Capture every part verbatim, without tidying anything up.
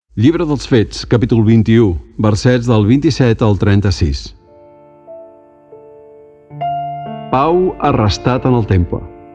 Llibre dels Fets, capítol vint-i-u, versets del vint-i-set al trenta-sis. Pau arrestat en el temple.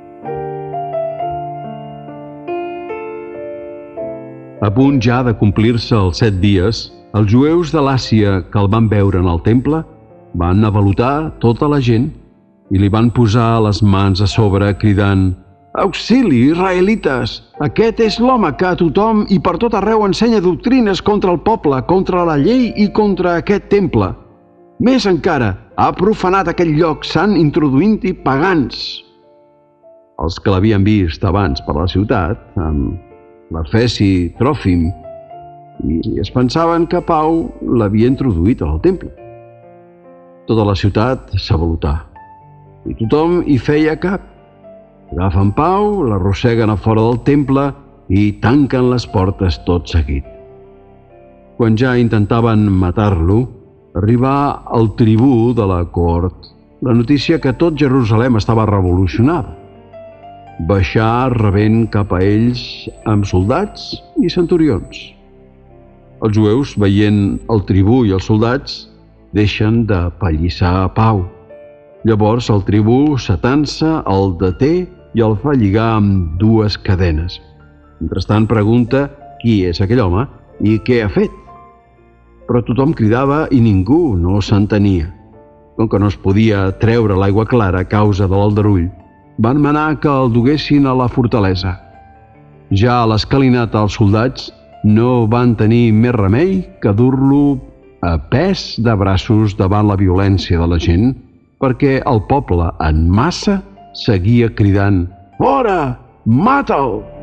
A punt ja de complir-se els set dies, els jueus de l'Àsia que el van veure en el temple van avalotar tota la gent i li van posar les mans a sobre cridant: «Auxili, israelites! Aquest és l'home que a tothom i per tot arreu ensenya doctrines contra el poble, contra la llei i contra aquest temple. Més encara, ha profanat aquest lloc sant introduint-hi pagans». Els que l'havien vist abans per la ciutat, amb l'Efesi Tròfim, i es pensaven que Pau l'havia introduït al temple. Tota la ciutat s'avalotà i tothom hi feia cap. Agafen Pau, l'arrosseguen a fora del temple i tanquen les portes tot seguit. Quan ja intentaven matar-lo, arribà el tribú de la cort la notícia que tot Jerusalem estava revolucionada. Baixà rebent cap a ells amb soldats i centurions. Els jueus, veient el tribú i els soldats, deixen de pallissar a Pau. Llavors el tribú s'atansa, el deté i el fa lligar amb dues cadenes. Mentrestant pregunta qui és aquell home i què ha fet. Però tothom cridava i ningú no s'entenia. Com que no es podia treure l'aigua clara a causa de l'aldarull, van manar que el duguessin a la fortalesa. Ja a l'escalinata els soldats no van tenir més remei que dur-lo a pes de braços davant la violència de la gent, perquè el poble en massa seguia cridant: «Fora! Mata'l!»